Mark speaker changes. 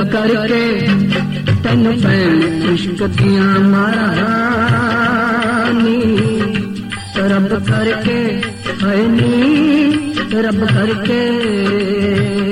Speaker 1: करके तेन भैन इश्क दिया मारा नी, रब करके है नी, रब करके